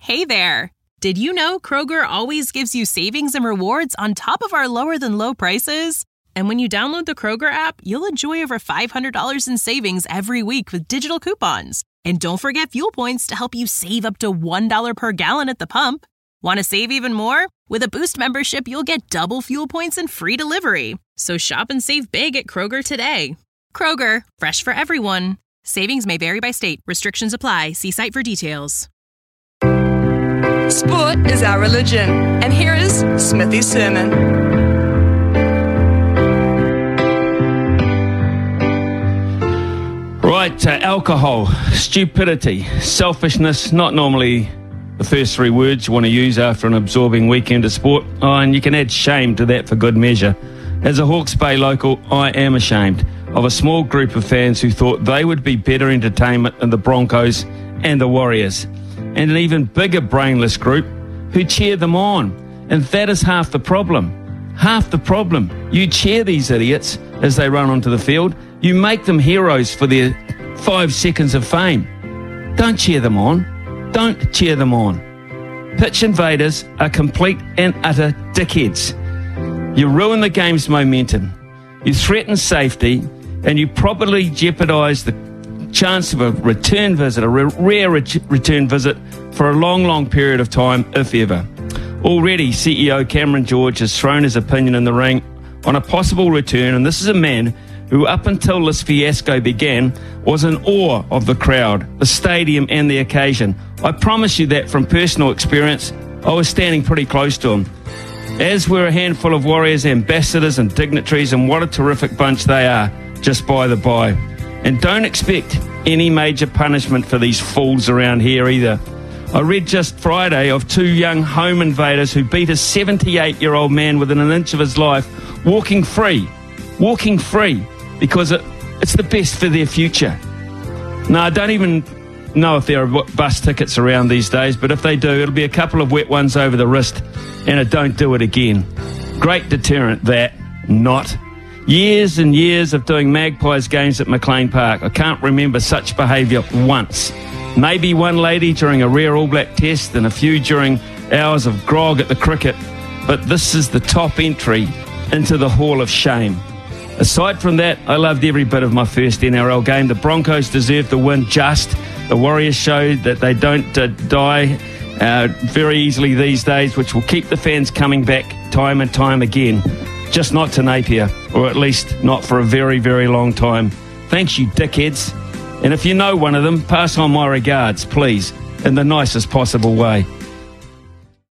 Hey there! Did you know Kroger always gives you savings and rewards on top of our lower-than-low prices? And when you download the Kroger app, you'll enjoy over $500 in savings every week with digital coupons. And don't forget fuel points to help you save up to $1 per gallon at the pump. Want to save even more? With a Boost membership, you'll get double fuel points and free delivery. So shop and save big at Kroger today. Kroger, fresh for everyone. Savings may vary by state. Restrictions apply. See site for details. Sport is our religion, and here is Smithy's sermon. Right, alcohol, stupidity, selfishness, not normally the first three words you want to use after an absorbing weekend of sport. Oh, and you can add shame to that for good measure. As a Hawke's Bay local, I am ashamed of a small group of fans who thought they would be better entertainment than the Broncos and the Warriors, and an even bigger brainless group who cheer them on. And that is half the problem. Half the problem. You cheer these idiots as they run onto the field. You make them heroes for their 5 seconds of fame. Don't cheer them on. Don't cheer them on. Pitch invaders are complete and utter dickheads. You ruin the game's momentum. You threaten safety, and you probably jeopardise the chance of a return visit, a rare return visit for a long period of time, if ever. Already, CEO Cameron George has thrown his opinion in the ring on a possible return, and this is a man who, up until this fiasco began, was in awe of the crowd, the stadium and the occasion. I promise you that from personal experience. I was standing pretty close to him, as were a handful of Warriors ambassadors and dignitaries, and what a terrific bunch they are, just by the by. And don't expect any major punishment for these fools around here either. I read just Friday of 2 young home invaders who beat a 78-year-old man within an inch of his life, walking free, because it's the best for their future. No, I don't even know if there are bus tickets around these days, but if they do, it'll be a couple of wet ones over the wrist and a don't do it again. Great deterrent, that. Not. Years and years of doing Magpies games at McLean Park. I can't remember such behaviour once. Maybe one lady during a rare All Black test and a few during hours of grog at the cricket. But this is the top entry into the Hall of Shame. Aside from that, I loved every bit of my first NRL game. The Broncos deserved the win just. The Warriors showed that they don't die very easily these days, which will keep the fans coming back time and time again. Just not to Napier, or at least not for a very long time. Thanks, you dickheads. And if you know one of them, pass on my regards, please, in the nicest possible way.